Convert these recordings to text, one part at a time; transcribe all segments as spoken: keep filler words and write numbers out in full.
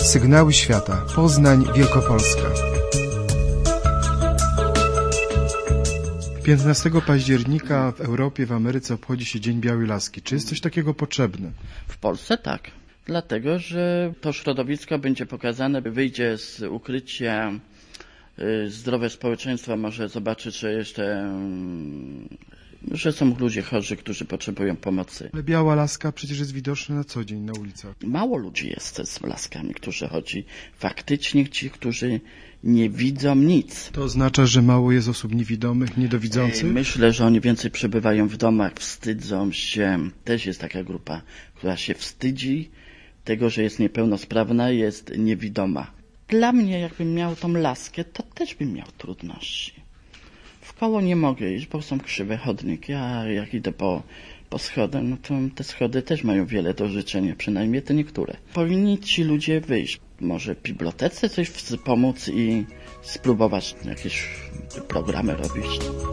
Sygnały świata. Poznań, Wielkopolska. piętnastego października w Europie, w Ameryce obchodzi się Dzień Białej Laski. Czy jest coś takiego potrzebne? W Polsce tak. Dlatego, że to środowisko będzie pokazane, wyjdzie z ukrycia, zdrowe społeczeństwa może zobaczyć, że jeszcze że są ludzie chorzy, którzy potrzebują pomocy. Ale biała laska przecież jest widoczna na co dzień na ulicach. Mało ludzi jest z laskami, którzy chodzi. Faktycznie ci, którzy nie widzą nic. To oznacza, że mało jest osób niewidomych, niedowidzących? Myślę, że oni więcej przebywają w domach, wstydzą się. Też jest taka grupa, która się wstydzi tego, że jest niepełnosprawna, jest niewidoma. Dla mnie, jakbym miał tą laskę, to też bym miał trudności. W koło nie mogę iść, bo są krzywe chodniki, a jak idę po, po schodach, no to te schody też mają wiele do życzenia, przynajmniej te niektóre. Powinni ci ludzie wyjść. Może w bibliotece coś pomóc i spróbować jakieś programy robić.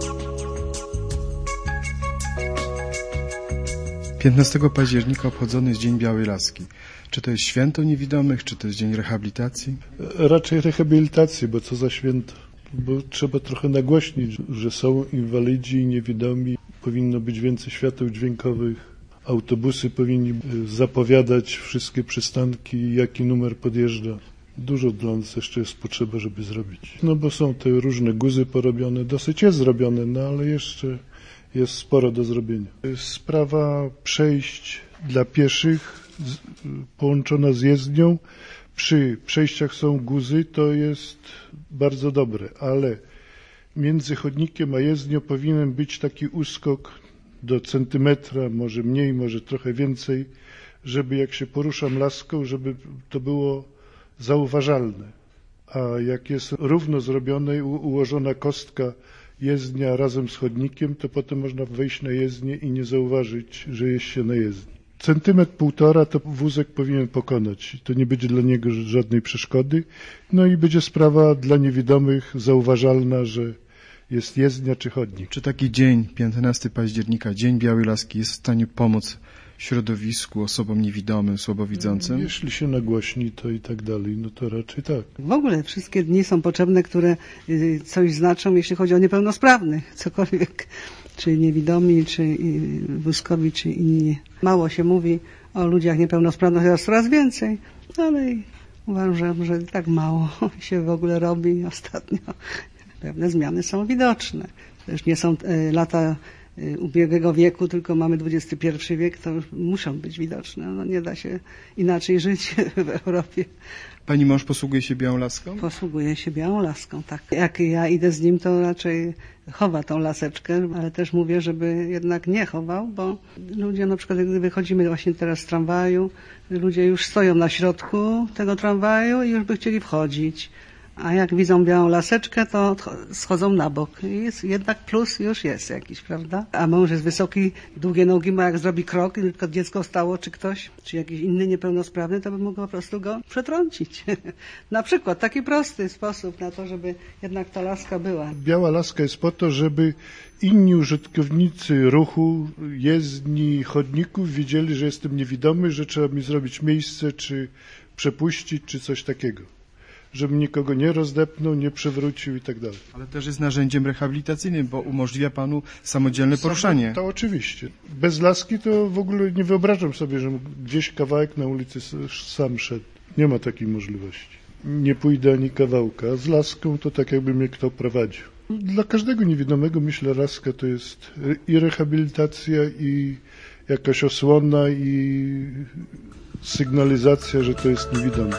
piętnastego października obchodzony jest Dzień Białej Laski. Czy to jest święto niewidomych, czy to jest dzień rehabilitacji? Raczej rehabilitacji, bo co za święto. Bo trzeba trochę nagłośnić, że są inwalidzi i niewidomi. Powinno być więcej świateł dźwiękowych. Autobusy powinni zapowiadać wszystkie przystanki, jaki numer podjeżdża. Dużo dla nas jeszcze jest potrzeba, żeby zrobić. No bo są te różne guzy porobione, dosyć jest zrobione, no ale jeszcze jest sporo do zrobienia. Sprawa przejść dla pieszych z, połączona z jezdnią. Przy przejściach są guzy, to jest bardzo dobre, ale między chodnikiem a jezdnią powinien być taki uskok do centymetra, może mniej, może trochę więcej, żeby jak się poruszam laską, żeby to było zauważalne. A jak jest równo zrobione i ułożona kostka jezdnia razem z chodnikiem, to potem można wejść na jezdnię i nie zauważyć, że jest się na jezdni. Centymetr, półtora to wózek powinien pokonać. To nie będzie dla niego żadnej przeszkody. No i będzie sprawa dla niewidomych zauważalna, że jest jezdnia czy chodnik. Czy taki dzień, piętnastego października, Dzień Białej Laski, jest w stanie pomóc środowisku, osobom niewidomym, słabowidzącym? Jeśli się nagłośni to i tak dalej, no to raczej tak. W ogóle wszystkie dni są potrzebne, które coś znaczą, jeśli chodzi o niepełnosprawnych, cokolwiek. Czy niewidomi, czy wózkowi, czy inni. Mało się mówi o ludziach niepełnosprawnych, teraz coraz więcej, ale uważam, że tak mało się w ogóle robi ostatnio. Pewne zmiany są widoczne. To już nie są lata ubiegłego wieku, tylko mamy dwudziesty pierwszy wiek, to już muszą być widoczne. No, nie da się inaczej żyć w Europie. Pani mąż posługuje się białą laską? Posługuje się białą laską, tak. Jak ja idę z nim, to raczej chowa tą laseczkę, ale też mówię, żeby jednak nie chował, bo ludzie na przykład, gdy wychodzimy właśnie teraz z tramwaju, ludzie już stoją na środku tego tramwaju i już by chcieli wchodzić. A jak widzą białą laseczkę, to schodzą na bok. I jest, jednak plus już jest jakiś, prawda? A mąż jest wysoki, długie nogi ma, jak zrobi krok i tylko dziecko stało, czy ktoś, czy jakiś inny niepełnosprawny, to by mógł po prostu go przetrącić. Na przykład taki prosty sposób na to, żeby jednak ta laska była. Biała laska jest po to, żeby inni użytkownicy ruchu, jezdni, chodników wiedzieli, że jestem niewidomy, że trzeba mi zrobić miejsce, czy przepuścić, czy coś takiego. Żeby nikogo nie rozdepnął, nie przewrócił i tak dalej. Ale też jest narzędziem rehabilitacyjnym, bo umożliwia panu samodzielne poruszanie. To oczywiście. Bez laski to w ogóle nie wyobrażam sobie, że gdzieś kawałek na ulicy sam szedł. Nie ma takiej możliwości. Nie pójdę ani kawałka. Z laską to tak jakby mnie kto prowadził. Dla każdego niewidomego myślę, laska to jest i rehabilitacja, i jakaś osłona, i sygnalizacja, że to jest niewidomy.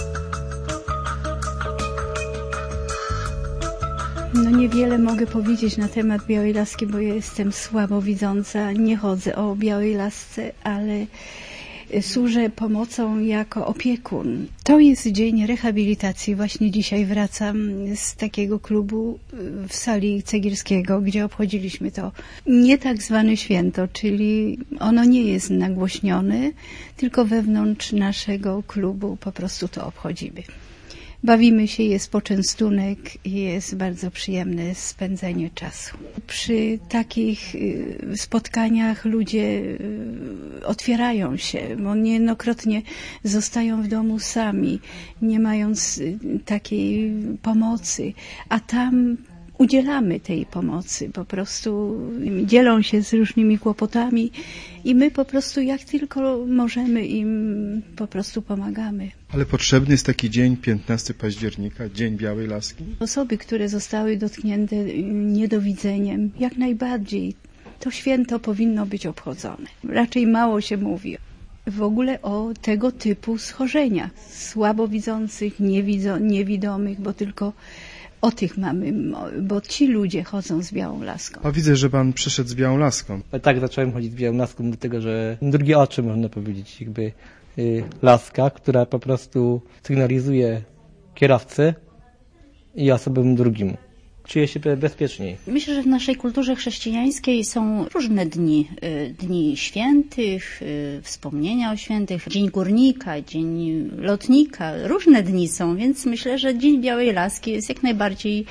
No niewiele mogę powiedzieć na temat białej laski, bo ja jestem słabowidząca, nie chodzę o białej lasce, ale służę pomocą jako opiekun. To jest dzień rehabilitacji. Właśnie dzisiaj wracam z takiego klubu w sali Cegielskiego, gdzie obchodziliśmy to nie tak zwane święto, czyli ono nie jest nagłośnione, tylko wewnątrz naszego klubu po prostu to obchodzimy. Bawimy się, jest poczęstunek i jest bardzo przyjemne spędzenie czasu. Przy takich spotkaniach ludzie otwierają się, bo niejednokrotnie zostają w domu sami, nie mając takiej pomocy, a tam udzielamy tej pomocy, po prostu dzielą się z różnymi kłopotami i my po prostu jak tylko możemy im po prostu pomagamy. Ale potrzebny jest taki dzień, piętnastego października, Dzień Białej Laski? Osoby, które zostały dotknięte niedowidzeniem, jak najbardziej to święto powinno być obchodzone. Raczej mało się mówi w ogóle o tego typu schorzeniach. Słabowidzących, niewidzo- niewidomych, bo tylko o tych mamy, bo ci ludzie chodzą z białą laską. A widzę, że pan przyszedł z białą laską. Tak, zacząłem chodzić z białą laską, dlatego że drugie oczy, można powiedzieć, jakby y, laska, która po prostu sygnalizuje kierowcę i osobom drugim. Czuję się bezpieczniej. Myślę, że w naszej kulturze chrześcijańskiej są różne dni. Dni świętych, wspomnienia o świętych, Dzień Górnika, Dzień Lotnika. Różne dni są, więc myślę, że Dzień Białej Laski jest jak najbardziej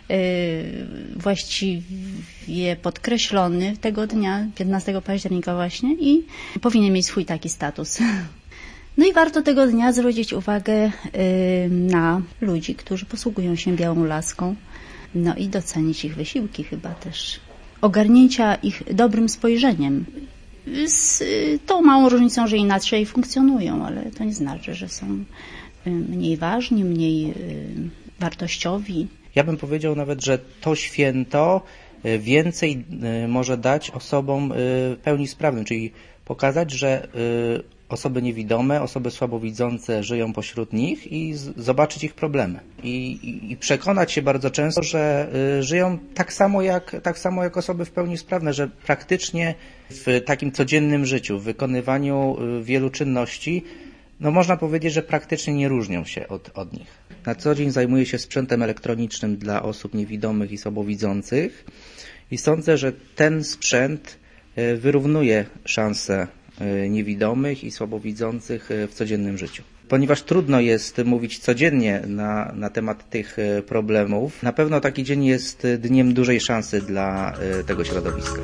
właściwie podkreślony tego dnia, piętnastego października właśnie, i powinien mieć swój taki status. No i warto tego dnia zwrócić uwagę na ludzi, którzy posługują się białą laską. No i docenić ich wysiłki chyba też. Ogarnięcia ich dobrym spojrzeniem. Z tą małą różnicą, że inaczej funkcjonują, ale to nie znaczy, że są mniej ważni, mniej wartościowi. Ja bym powiedział nawet, że to święto więcej może dać osobom w pełni sprawnym, czyli pokazać, że osoby niewidome, osoby słabowidzące żyją pośród nich i z, zobaczyć ich problemy. I, i, I przekonać się bardzo często, że y, żyją tak samo, jak, tak samo jak osoby w pełni sprawne, że praktycznie w takim codziennym życiu, w wykonywaniu y, wielu czynności, no można powiedzieć, że praktycznie nie różnią się od, od nich. Na co dzień zajmuję się sprzętem elektronicznym dla osób niewidomych i słabowidzących i sądzę, że ten sprzęt y, wyrównuje szanse niewidomych i słabowidzących w codziennym życiu. Ponieważ trudno jest mówić codziennie na, na temat tych problemów, na pewno taki dzień jest dniem dużej szansy dla tego środowiska.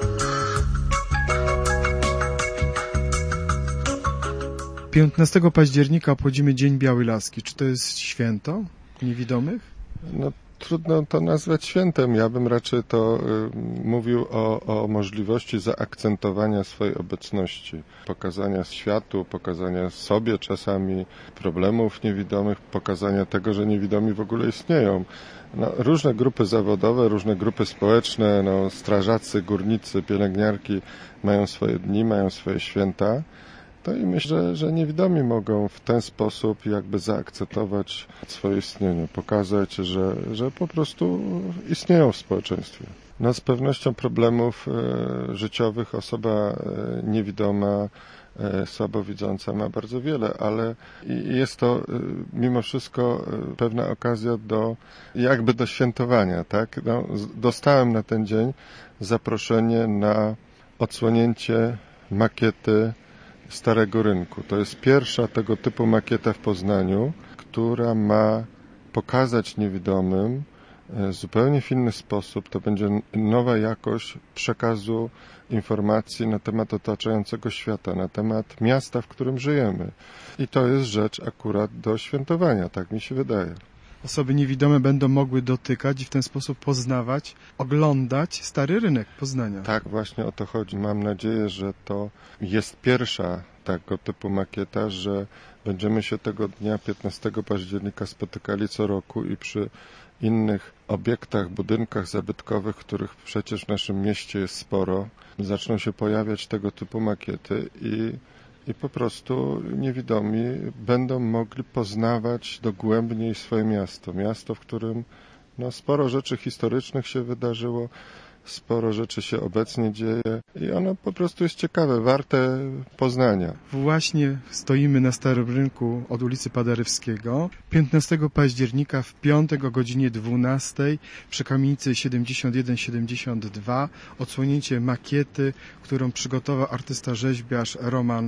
piętnastego października obchodzimy Dzień Białej Laski. Czy to jest święto niewidomych? No, trudno to nazwać świętem. Ja bym raczej to y, mówił o, o możliwości zaakcentowania swojej obecności, pokazania światu, pokazania sobie czasami problemów niewidomych, pokazania tego, że niewidomi w ogóle istnieją. No, różne grupy zawodowe, różne grupy społeczne, no, strażacy, górnicy, pielęgniarki mają swoje dni, mają swoje święta. To i myślę, że niewidomi mogą w ten sposób jakby zaakceptować swoje istnienie, pokazać, że, że po prostu istnieją w społeczeństwie. No z pewnością problemów e, życiowych osoba e, niewidoma, e, słabowidząca ma bardzo wiele, ale jest to e, mimo wszystko e, pewna okazja do jakby do świętowania, tak? No, dostałem na ten dzień zaproszenie na odsłonięcie makiety Starego Rynku. To jest pierwsza tego typu makieta w Poznaniu, która ma pokazać niewidomym zupełnie w inny sposób. To będzie nowa jakość przekazu informacji na temat otaczającego świata, na temat miasta, w którym żyjemy. I to jest rzecz akurat do świętowania, tak mi się wydaje. Osoby niewidome będą mogły dotykać i w ten sposób poznawać, oglądać Stary Rynek Poznania. Tak, właśnie o to chodzi. Mam nadzieję, że to jest pierwsza tego typu makieta, że będziemy się tego dnia piętnastego października spotykali co roku i przy innych obiektach, budynkach zabytkowych, których przecież w naszym mieście jest sporo, zaczną się pojawiać tego typu makiety i I po prostu niewidomi będą mogli poznawać dogłębniej swoje miasto. Miasto, w którym no, sporo rzeczy historycznych się wydarzyło, sporo rzeczy się obecnie dzieje i ono po prostu jest ciekawe, warte poznania. Właśnie stoimy na Starym Rynku od ulicy Paderewskiego. piętnastego października w piątek o godzinie dwunastej przy kamienicy siedemdziesiąt jeden siedemdziesiąt dwa odsłonięcie makiety, którą przygotował artysta rzeźbiarz Roman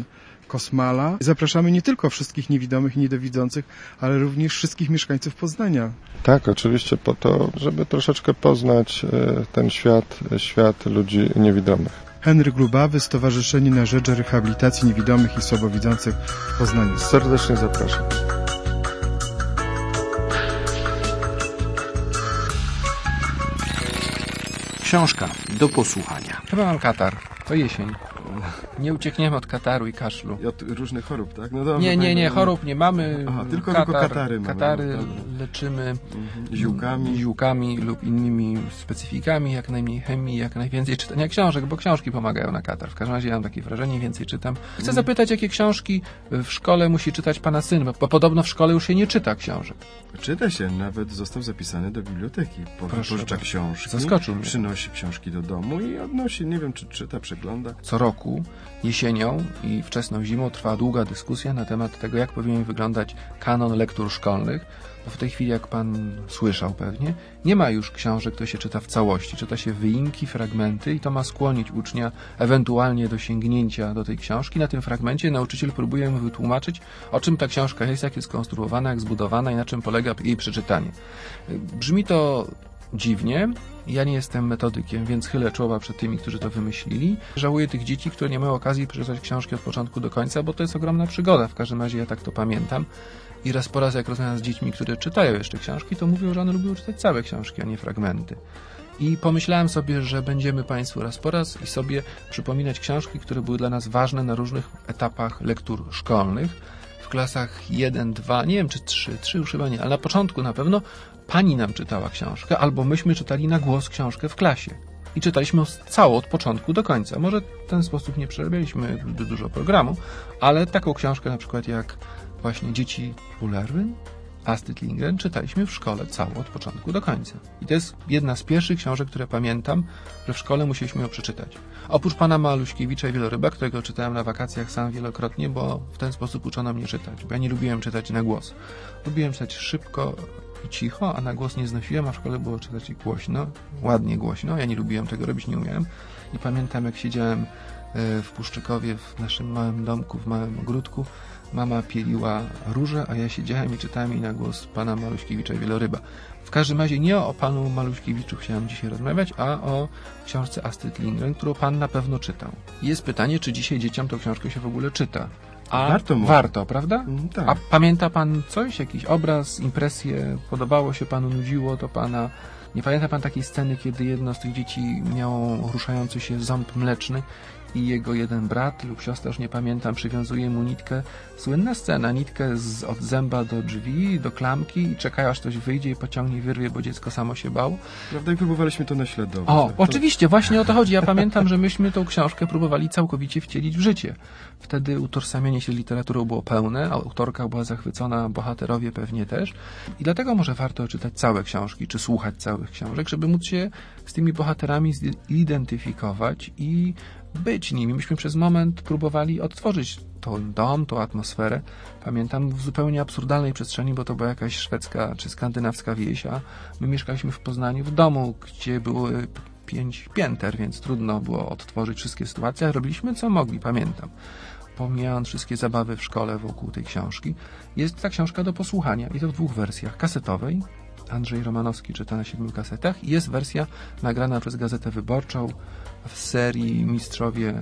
Kosmala. Zapraszamy nie tylko wszystkich niewidomych i niedowidzących, ale również wszystkich mieszkańców Poznania. Tak, oczywiście po to, żeby troszeczkę poznać ten świat, świat ludzi niewidomych. Henryk Lubawy, Stowarzyszenie na Rzecz Rehabilitacji Niewidomych i Słabowidzących w Poznaniu. Serdecznie zapraszam. Książka do posłuchania. Chyba mam katar. To jesień. Nie uciekniemy od kataru i kaszlu. I od różnych chorób, tak? No dobrze, nie, nie, nie, chorób nie mamy. Aha, tylko, katar, tylko katary mamy. Katary leczymy mhm. ziółkami. ziółkami lub innymi specyfikami, jak najmniej chemii, jak najwięcej czytania książek, bo książki pomagają na katar. W każdym razie ja mam takie wrażenie, więcej czytam. Chcę mhm. zapytać, jakie książki w szkole musi czytać pana syn, bo podobno w szkole już się nie czyta książek. Czyta się, nawet został zapisany do biblioteki. Pożycza książki, zaskoczył mnie. Przynosi książki do domu i odnosi, nie wiem, czy czyta, przegląda. Co roku, jesienią i wczesną zimą trwa długa dyskusja na temat tego, jak powinien wyglądać kanon lektur szkolnych, bo w tej chwili, jak pan słyszał pewnie, nie ma już książek, które się czyta w całości. Czyta się wyimki, fragmenty i to ma skłonić ucznia ewentualnie do sięgnięcia do tej książki. Na tym fragmencie nauczyciel próbuje mu wytłumaczyć, o czym ta książka jest, jak jest skonstruowana, jak zbudowana i na czym polega jej przeczytanie. Brzmi to dziwnie. Ja nie jestem metodykiem, więc chylę czoła przed tymi, którzy to wymyślili. Żałuję tych dzieci, które nie mają okazji przeczytać książki od początku do końca, bo to jest ogromna przygoda. W każdym razie ja tak to pamiętam. I raz po raz, jak rozmawiam z dziećmi, które czytają jeszcze książki, to mówią, że one lubią czytać całe książki, a nie fragmenty. I pomyślałem sobie, że będziemy Państwu raz po raz i sobie przypominać książki, które były dla nas ważne na różnych etapach lektur szkolnych. W klasach jeden, dwa, nie wiem czy trzy, trzy już chyba nie, ale na początku na pewno pani nam czytała książkę, albo myśmy czytali na głos książkę w klasie. I czytaliśmy ją całą od początku do końca. Może w ten sposób nie przerabialiśmy zbyt dużo programu, ale taką książkę na przykład jak właśnie Dzieci Bullerwyn, Astrid Lindgren czytaliśmy w szkole całą od początku do końca. I to jest jedna z pierwszych książek, które pamiętam, że w szkole musieliśmy ją przeczytać. Oprócz pana Maluśkiewicza i Wieloryba, którego czytałem na wakacjach sam wielokrotnie, bo w ten sposób uczono mnie czytać, bo ja nie lubiłem czytać na głos. Lubiłem czytać szybko i cicho, a na głos nie znosiłem, a w szkole było czytać głośno, ładnie głośno. Ja nie lubiłem tego robić, nie umiałem. I pamiętam, jak siedziałem w Puszczykowie, w naszym małym domku, w małym ogródku. Mama pieliła róże, a ja siedziałem i czytałem jej na głos pana Maluśkiewicza i Wieloryba. W każdym razie nie o panu Maluśkiewiczu chciałem dzisiaj rozmawiać, a o książce Astrid Lindgren, którą pan na pewno czytał. Jest pytanie, czy dzisiaj dzieciom tą książkę się w ogóle czyta. A warto, warto, prawda? Mm, tak. A pamięta pan coś, jakiś obraz, impresję, podobało się panu, nudziło to pana? Nie pamięta pan takiej sceny, kiedy jedno z tych dzieci miało ruszający się ząb mleczny i jego jeden brat lub siostra, już nie pamiętam, przywiązuje mu nitkę, słynna scena, nitkę z, od zęba do drzwi, do klamki i czekają, aż ktoś wyjdzie i pociągnie, wyrwie, bo dziecko samo się bało. Prawda, i próbowaliśmy to naśladować. O, to... oczywiście, właśnie o to chodzi. Ja pamiętam, że myśmy tą książkę próbowali całkowicie wcielić w życie. Wtedy utożsamianie się z literaturą było pełne, autorka była zachwycona, bohaterowie pewnie też. I dlatego może warto czytać całe książki, czy słuchać całych książek, żeby móc się z tymi bohaterami zidentyfikować i być nimi. Myśmy przez moment próbowali odtworzyć ten dom, tą atmosferę. Pamiętam w zupełnie absurdalnej przestrzeni, bo to była jakaś szwedzka czy skandynawska wieś, a my mieszkaliśmy w Poznaniu w domu, gdzie były pięć pięter, więc trudno było odtworzyć wszystkie sytuacje, a robiliśmy co mogli, pamiętam. Pomijając wszystkie zabawy w szkole wokół tej książki, jest ta książka do posłuchania i to w dwóch wersjach. Kasetowej, Andrzej Romanowski czyta na siedmiu kasetach, i jest wersja nagrana przez Gazetę Wyborczą w serii Mistrzowie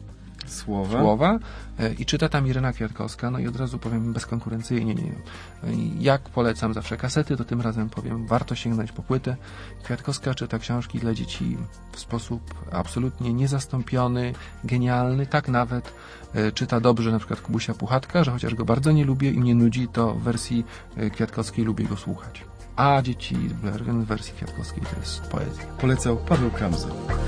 Słowa. Słowa i czyta tam Irena Kwiatkowska. No i od razu powiem bezkonkurencyjnie, nie, jak polecam zawsze kasety, to tym razem powiem, warto sięgnąć po płytę. Kwiatkowska czyta książki dla dzieci w sposób absolutnie niezastąpiony, genialny, tak nawet czyta dobrze na przykład Kubusia Puchatka, że chociaż go bardzo nie lubię i mnie nudzi, to w wersji Kwiatkowskiej lubię go słuchać. A Dzieci Bullerwyn w wersji Kwiatkowskiej to jest poezja. Polecał Paweł Kamza.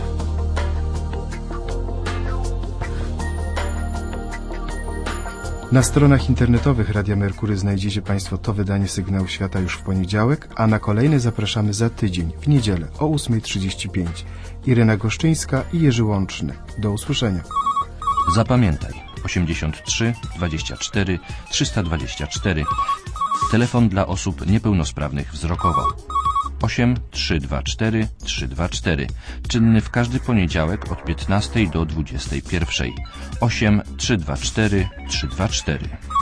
Na stronach internetowych Radia Merkury znajdziecie Państwo to wydanie Sygnału Świata już w poniedziałek, a na kolejne zapraszamy za tydzień, w niedzielę o ósma trzydzieści pięć. Irena Goszczyńska i Jerzy Łączny. Do usłyszenia. Zapamiętaj osiemdziesiąt trzy dwadzieścia cztery trzysta dwadzieścia cztery. Telefon dla osób niepełnosprawnych wzrokowo. osiem trzy dwa cztery trzy dwa cztery. Czynny w każdy poniedziałek od piętnastej do dwudziestej pierwszej. osiem trzy dwa cztery trzy dwa cztery.